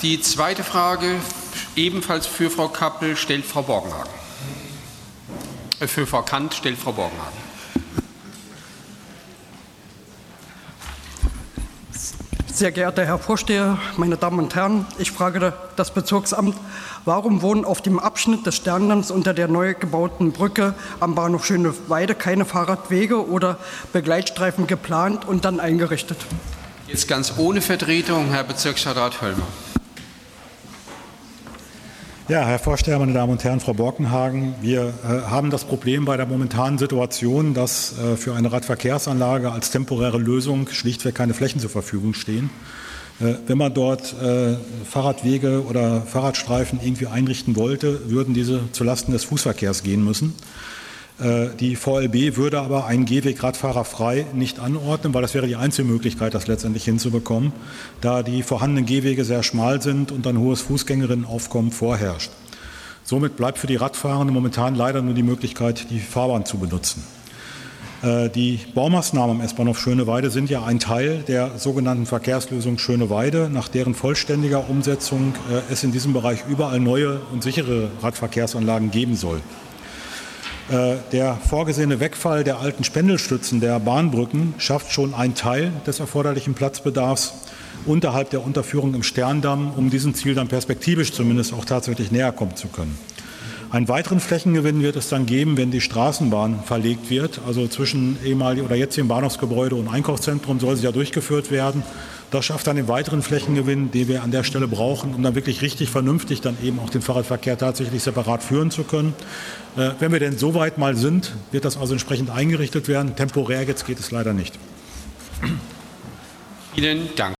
Die zweite Frage, ebenfalls für Frau Kappel, stellt Frau Borgenhagen. Für Frau Kant stellt Frau Borgenhagen. Sehr geehrter Herr Vorsteher, meine Damen und Herren, ich frage das Bezirksamt, warum wurden auf dem Abschnitt des Sternenlands unter der neu gebauten Brücke am Bahnhof Schöneweide keine Fahrradwege oder Begleitstreifen geplant und dann eingerichtet? Jetzt ganz ohne Vertretung, Herr Bezirksstadtrat Höllmer. Ja, Herr Vorsteher, meine Damen und Herren, Frau Borkenhagen, wir haben das Problem bei der momentanen Situation, dass für eine Radverkehrsanlage als temporäre Lösung schlichtweg keine Flächen zur Verfügung stehen. Wenn man dort Fahrradwege oder Fahrradstreifen irgendwie einrichten wollte, würden diese zulasten des Fußverkehrs gehen müssen. Die VLB würde aber einen Gehweg radfahrerfrei nicht anordnen, weil das wäre die einzige Möglichkeit, das letztendlich hinzubekommen, da die vorhandenen Gehwege sehr schmal sind und ein hohes Fußgängerinnenaufkommen vorherrscht. Somit bleibt für die Radfahrenden momentan leider nur die Möglichkeit, die Fahrbahn zu benutzen. Die Baumaßnahmen am S-Bahnhof Schöneweide sind ja ein Teil der sogenannten Verkehrslösung Schöneweide, nach deren vollständiger Umsetzung es in diesem Bereich überall neue und sichere Radverkehrsanlagen geben soll. Der vorgesehene Wegfall der alten Spendelstützen der Bahnbrücken schafft schon einen Teil des erforderlichen Platzbedarfs unterhalb der Unterführung im Sterndamm, um diesem Ziel dann perspektivisch zumindest auch tatsächlich näher kommen zu können. Einen weiteren Flächengewinn wird es dann geben, wenn die Straßenbahn verlegt wird, also zwischen ehemaligen oder jetzigen Bahnhofsgebäude und Einkaufszentrum soll sie ja durchgeführt werden. Das schafft dann den weiteren Flächengewinn, den wir an der Stelle brauchen, um dann wirklich richtig vernünftig dann eben auch den Fahrradverkehr tatsächlich separat führen zu können. Wenn wir denn so weit mal sind, wird das also entsprechend eingerichtet werden. Temporär jetzt geht es leider nicht. Vielen Dank.